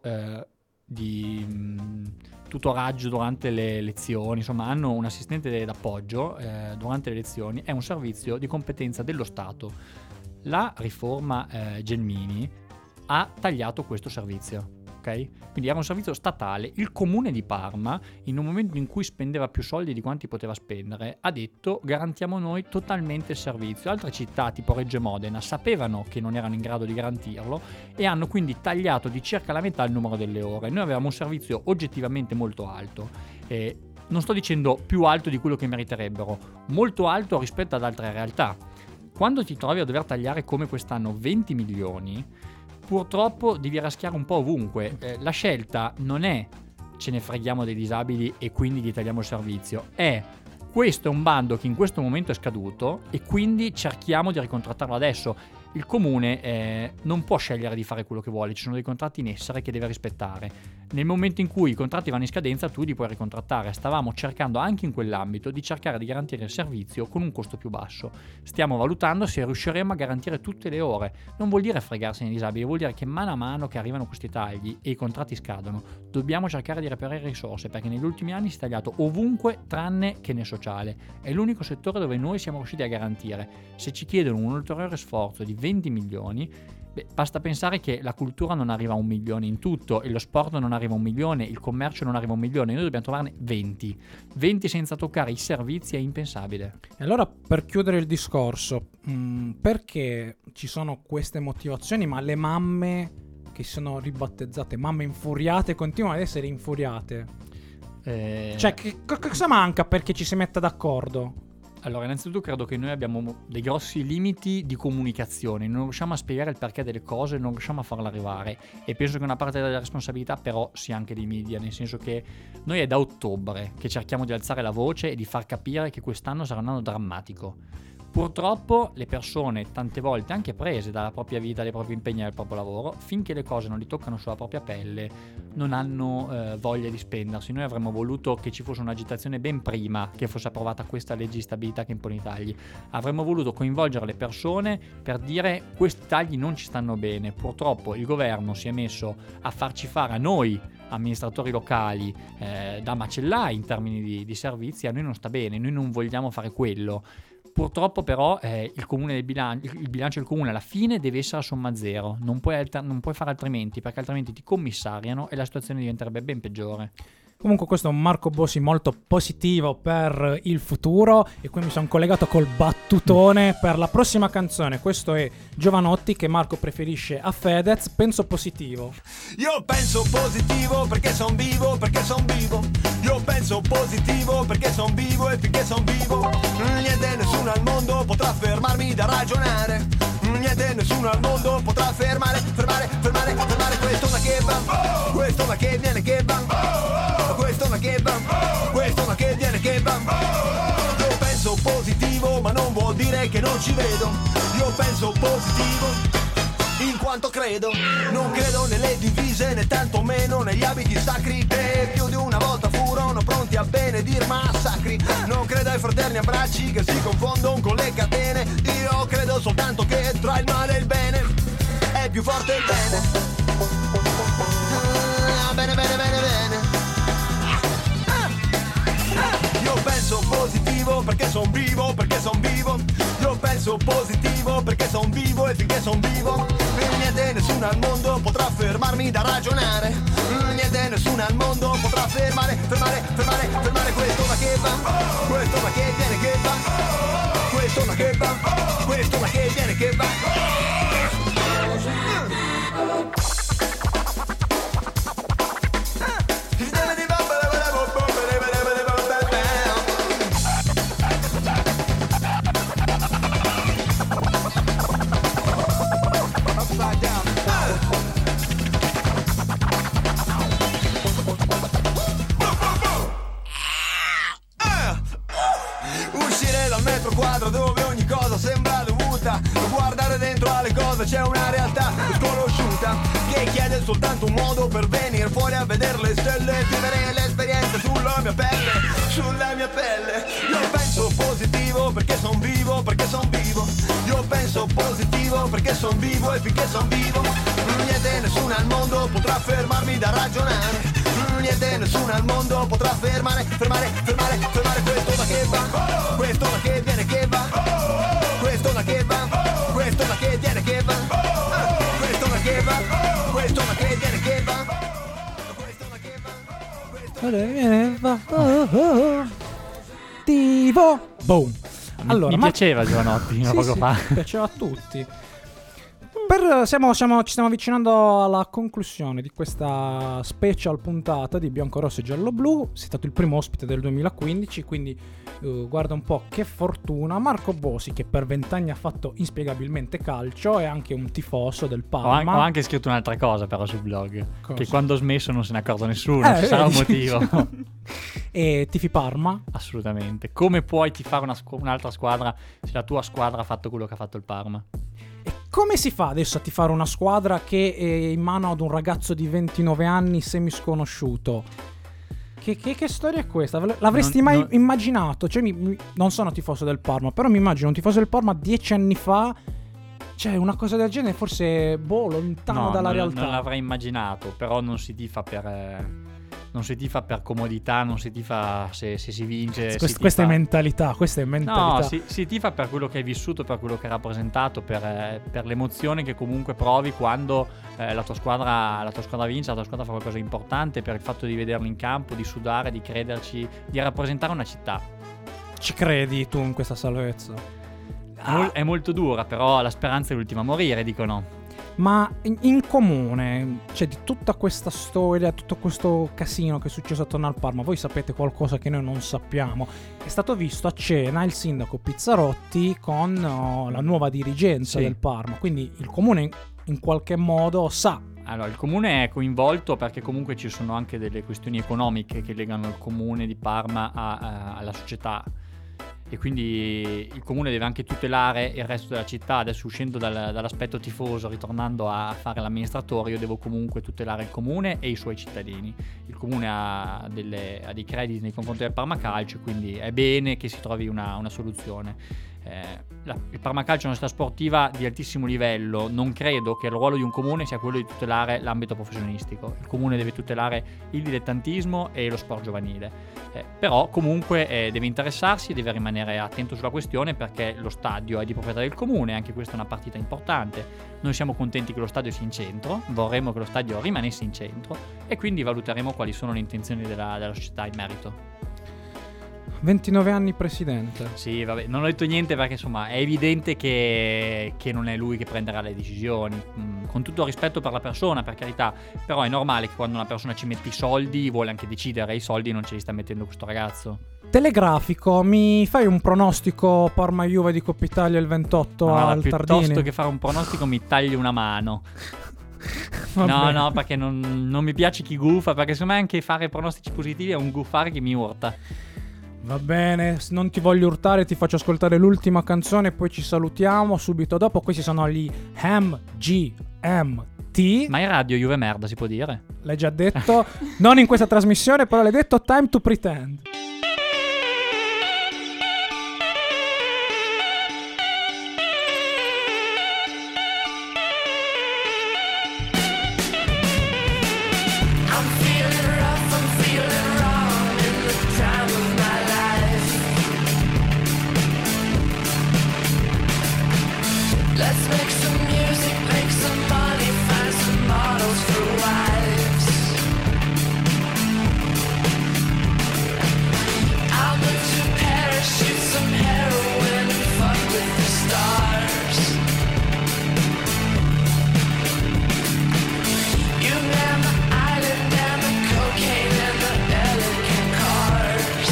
di tutoraggio durante le lezioni, insomma, hanno un assistente d'appoggio durante le lezioni, è un servizio di competenza dello Stato. La riforma Gelmini ha tagliato questo servizio. Okay? Quindi era un servizio statale. Il comune di Parma, in un momento in cui spendeva più soldi di quanti poteva spendere, ha detto: garantiamo noi totalmente il servizio. Altre città tipo Reggio e Modena sapevano che non erano in grado di garantirlo e hanno quindi tagliato di circa la metà il numero delle ore. Noi avevamo un servizio oggettivamente molto alto, non sto dicendo più alto di quello che meriterebbero, molto alto rispetto ad altre realtà. Quando ti trovi a dover tagliare come quest'anno 20 milioni, purtroppo devi raschiare un po' ovunque. La scelta non è ce ne freghiamo dei disabili e quindi gli tagliamo il servizio, questo è un bando che in questo momento è scaduto e quindi cerchiamo di ricontrattarlo adesso. Il comune non può scegliere di fare quello che vuole, ci sono dei contratti in essere che deve rispettare. Nel momento in cui i contratti vanno in scadenza tu li puoi ricontrattare. Stavamo cercando anche in quell'ambito di cercare di garantire il servizio con un costo più basso. Stiamo valutando se riusciremo a garantire tutte le ore. Non vuol dire fregarsi dei disabili, vuol dire che mano a mano che arrivano questi tagli e i contratti scadono, dobbiamo cercare di reperire risorse, perché negli ultimi anni si è tagliato ovunque tranne che nel sociale. È l'unico settore dove noi siamo riusciti a garantire. Se ci chiedono un ulteriore sforzo di 20 milioni, basta pensare che la cultura non arriva a 1 milione in tutto, e lo sport non arriva a 1 milione, il commercio non arriva a 1 milione, noi dobbiamo trovarne 20 senza toccare i servizi. È impensabile. E allora, per chiudere il discorso, perché ci sono queste motivazioni, ma le mamme che sono ribattezzate mamme infuriate continuano ad essere infuriate? Cioè, cosa manca perché ci si metta d'accordo? Allora, innanzitutto credo che noi abbiamo dei grossi limiti di comunicazione, non riusciamo a spiegare il perché delle cose, non riusciamo a farle arrivare, e penso che una parte della responsabilità però sia anche dei media, nel senso che noi è da ottobre che cerchiamo di alzare la voce e di far capire che quest'anno sarà un anno drammatico. Purtroppo le persone tante volte, anche prese dalla propria vita, dai propri impegni e dal proprio lavoro, finché le cose non li toccano sulla propria pelle, non hanno voglia di spendersi. Noi avremmo voluto che ci fosse un'agitazione ben prima che fosse approvata questa legge di stabilità che impone i tagli. Avremmo voluto coinvolgere le persone per dire: questi tagli non ci stanno bene. Purtroppo il governo si è messo a farci fare a noi amministratori locali da macellai in termini di servizi. A noi non sta bene, noi non vogliamo fare quello. Purtroppo però il bilancio del comune alla fine deve essere a somma zero, non puoi fare altrimenti, perché altrimenti ti commissariano e la situazione diventerebbe ben peggiore. Comunque questo è un Marco Bossi molto positivo per il futuro, e qui mi sono collegato col battutone per la prossima canzone. Questo è Giovanotti, che Marco preferisce a Fedez. Penso positivo. Io penso positivo perché son vivo, perché son vivo. Io penso positivo perché son vivo, e finché son vivo niente, nessuno al mondo potrà fermarmi da ragionare. Niente, nessuno al mondo potrà fermare questo ma che va, questo ma che viene che va, questo ma che va, questo ma che viene che va. Io penso positivo ma non vuol dire che non ci vedo. Io penso positivo in quanto credo, non credo nelle divise né tantomeno negli abiti sacri che più di una volta furono pronti a benedir massacri. Non credo ai fraterni abbracci che si confondono con le catene. Io credo soltanto che tra il male e il bene è più forte il bene. Bene, bene, bene, bene. Io penso positivo perché son vivo, perché son vivo. Io penso positivo perché son vivo, e finché son vivo niente, nessuno al mondo potrà fermarmi da ragionare. Niente, nessuno al mondo potrà fermare questo ma che va, questo ma che viene che va, questo ma che va, questo ma che viene che va. Dove ogni cosa sembra dovuta, guardare dentro alle cose c'è una realtà sconosciuta che chiede soltanto un modo per venire fuori a vedere le stelle, vivere l'esperienza sulla mia pelle. Io penso positivo perché son vivo, perché son vivo. Io penso positivo perché son vivo, e finché son vivo niente, nessuno al mondo potrà fermarmi da ragionare. Niente, nessuno al mondo potrà fermare questo ma che va, questo ma che viene che va, questo ma che va, questo ma che viene che va, questo ma che va, questo ma che viene che va, questo ma che va, Tivo. Boom. Allora, mi piaceva Giovanotti poco fa. Piaceva a tutti. Ci stiamo avvicinando alla conclusione di questa special puntata di Biancorosso e Gialloblu. Sei stato il primo ospite del 2015, quindi guarda un po' che fortuna. Marco Bossi, che per 20 anni ha fatto inspiegabilmente calcio, è anche un tifoso del Parma. Ho anche scritto un'altra cosa però sul blog, cosa? Che quando ho smesso non se ne è accorto nessuno, ci sarà un motivo. E tifi Parma? Assolutamente. Come puoi tifare un'altra squadra se la tua squadra ha fatto quello che ha fatto il Parma? Come si fa adesso a tifare una squadra che è in mano ad un ragazzo di 29 anni semisconosciuto? Che storia è questa? L'avresti mai immaginato? Cioè, non sono tifoso del Parma, però mi immagino un tifoso del Parma 10 anni fa. Cioè, una cosa del genere forse lontano dalla realtà. Non l'avrei immaginato, però non si tifa per comodità, non si tifa se si vince. Questa è mentalità, No, si tifa per quello che hai vissuto, per quello che hai rappresentato, per l'emozione che comunque provi quando la tua squadra vince, la tua squadra fa qualcosa di importante, per il fatto di vederlo in campo, di sudare, di crederci, di rappresentare una città. Ci credi tu in questa salvezza? È molto dura, però la speranza è l'ultima a morire, dicono. Ma in comune, cioè di tutta questa storia, tutto questo casino che è successo attorno al Parma, voi sapete qualcosa che noi non sappiamo. È stato visto a cena il sindaco Pizzarotti con la nuova dirigenza del Parma, quindi il comune in qualche modo sa. Allora, il comune è coinvolto perché comunque ci sono anche delle questioni economiche che legano il comune di Parma alla società, e quindi il comune deve anche tutelare il resto della città. Adesso, uscendo dall'aspetto tifoso, ritornando a fare l'amministratore, io devo comunque tutelare il comune e i suoi cittadini. Il comune ha dei crediti nei confronti del Parma Calcio, quindi è bene che si trovi una soluzione. Il Parma Calcio è una società sportiva di altissimo livello. Non credo che il ruolo di un comune sia quello di tutelare l'ambito professionistico. Il comune deve tutelare il dilettantismo e lo sport giovanile, però comunque deve interessarsi e deve rimanere attento sulla questione, perché lo stadio è di proprietà del comune. Anche questa è una partita importante. Noi siamo contenti che lo stadio sia in centro, vorremmo che lo stadio rimanesse in centro, e quindi valuteremo quali sono le intenzioni della società in merito. 29 anni presidente. Sì, vabbè, non ho detto niente perché insomma è evidente che non è lui che prenderà le decisioni, con tutto il rispetto per la persona, per carità, però è normale che quando una persona ci mette i soldi vuole anche decidere, i soldi non ce li sta mettendo questo ragazzo. Telegrafico, mi fai un pronostico Parma-Juve di Coppa Italia il 28 al Tardini? Piuttosto che fare un pronostico mi tagli una mano. No, perché non mi piace chi gufa, perché secondo me anche fare pronostici positivi è un guffare che mi urta. Va bene, non ti voglio urtare, ti faccio ascoltare l'ultima canzone e poi ci salutiamo subito dopo. Questi sono gli MGMT. Ma in radio Juve merda, si può dire? L'hai già detto, non in questa trasmissione, però l'hai detto. Time to Pretend. Let's make some music, make some money, find some models for wives. I'll move to Paris, shoot some heroin and fuck with the stars. You man the island and the cocaine and the elegant cars.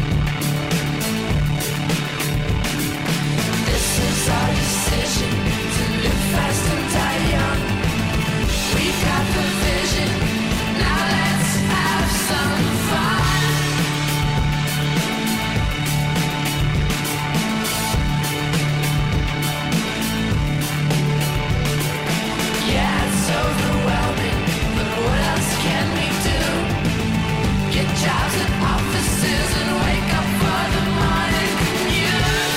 This is our decision. Fast and die young. We got the vision. Now let's have some fun. Yeah, it's overwhelming, but what else can we do? Get jobs at offices and wake up for the morning commute.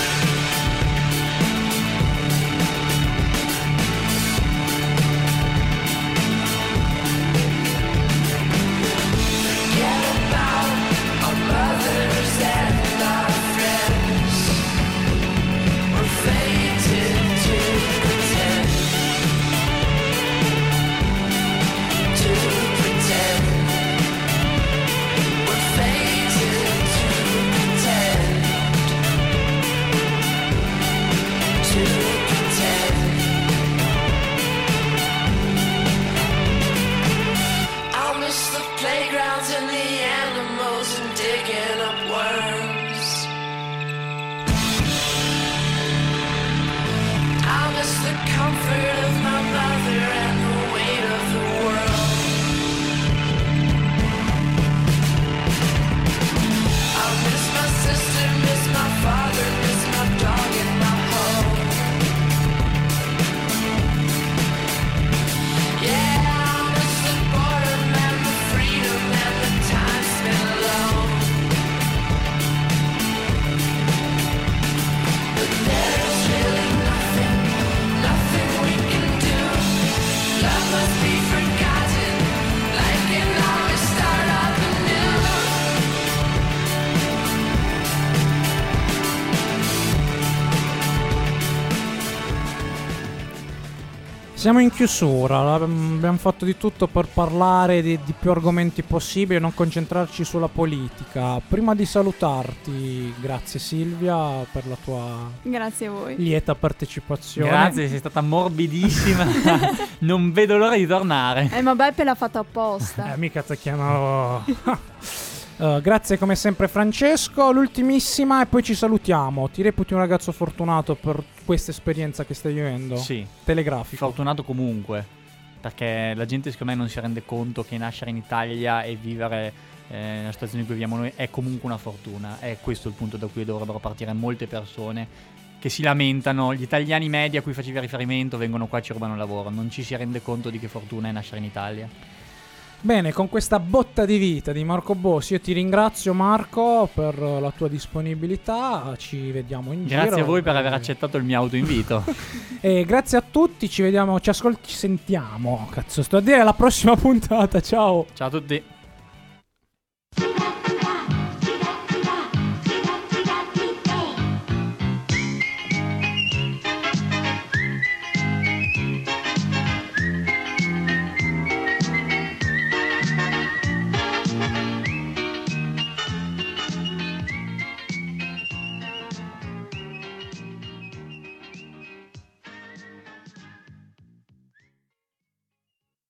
Siamo in chiusura, abbiamo fatto di tutto per parlare di più argomenti possibili e non concentrarci sulla politica. Prima di salutarti, grazie Silvia per la tua Grazie a voi. lieta partecipazione. Grazie, sei stata morbidissima. Non vedo l'ora di tornare. Ma Beppe l'ha fatto apposta. Mica ti chiamavo. Grazie come sempre Francesco. L'ultimissima e poi ci salutiamo. Ti reputi un ragazzo fortunato per questa esperienza che stai vivendo? Sì. Telegrafico. Fortunato comunque, perché la gente secondo me non si rende conto che nascere in Italia e vivere nella situazione in cui viviamo noi è comunque una fortuna. È questo il punto da cui dovrebbero partire molte persone che si lamentano. Gli italiani medi a cui facevi riferimento vengono qua e ci rubano il lavoro. Non ci si rende conto di che fortuna è nascere in Italia. Bene, con questa botta di vita di Marco Bossi io ti ringrazio Marco per la tua disponibilità, ci vediamo in giro. Grazie a voi per aver accettato il mio autoinvito. E grazie a tutti, ci vediamo, ci sentiamo, cazzo sto a dire, alla prossima puntata, ciao. Ciao a tutti.